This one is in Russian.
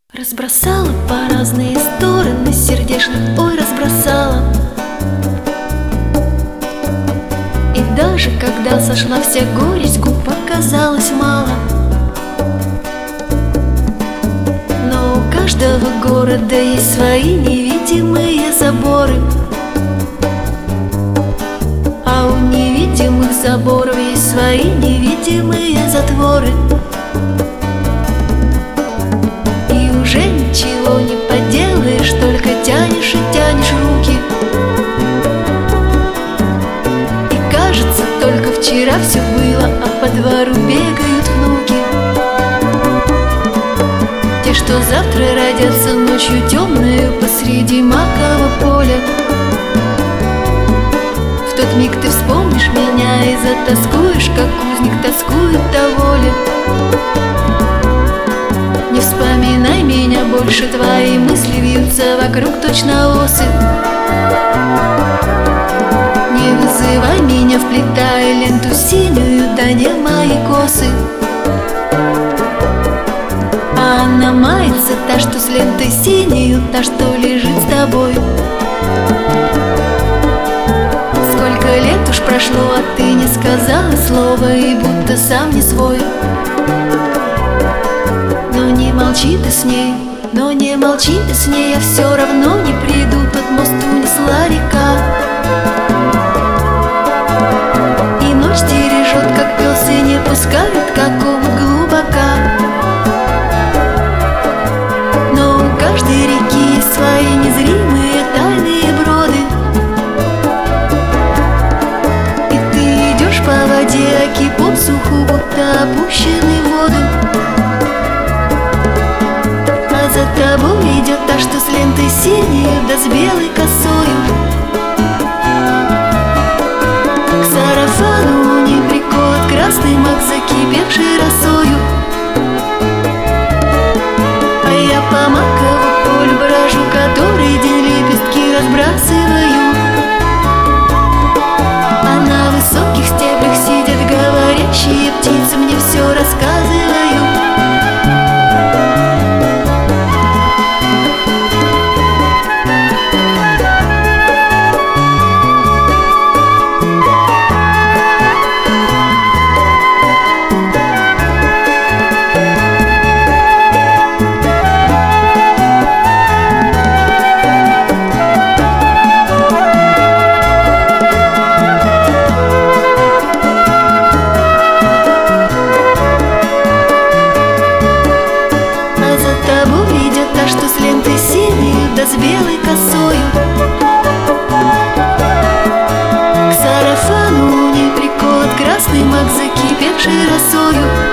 Разбросала по разные стороны сердечных, ой, разбросала. И даже когда сошла вся горесть, губ показалось мало. Но у каждого города есть свои невидимые заборы, а у невидимых заборов есть свои невидимые затворы. Уже ничего не поделаешь, только тянешь и тянешь руки. И кажется, только вчера все было, а по двору бегают внуки. Те, что завтра родятся ночью темную посреди макового поля. В тот миг ты вспомнишь меня и затоскуешь, как узник тоскует до воли. Не вспоминай меня больше, твои мысли вьются вокруг точно осы. Не вызывай меня, вплетая ленту синюю, да не мои косы. А она мается, та, что с лентой синею, та, что лежит с тобой. Сколько лет уж прошло, а ты не сказала слова, и будто сам не свой. Но не молчи ты с ней, но не молчи ты с ней, я все равно не приду, тот мост унесла река. И ночь стережет, как пес, и не пускает какого глубока. Но у каждой реки есть свои незримые тайные броды. И ты идешь по воде, аки по суху, будто опущенный в воду. За тобой идет та, что с лентой синей, да с белой косою. К сарафану не приколот красный мак, закипевший росою. А я по макову полю брожу, который день лепестки разбрасываю. А на высоких стеблях сидят говорящие птицы, мне все рассказывают. Да с белой косою. К сарафану не приколот красный мак, закипевший росою.